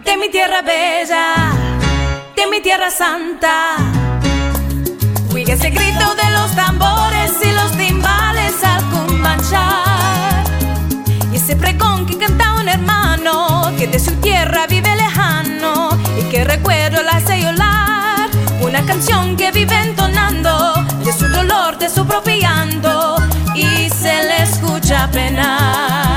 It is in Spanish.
de mi tierra bella, de mi tierra santa. Oiga ese grito de los tambores y los timbales al cumbanchar, y ese pregón que canta un hermano que de su tierra vive lejano y que recuerdo la hace llorar. Una canción que vive entonando de su dolor, de su propio llanto, y se le escucha penar.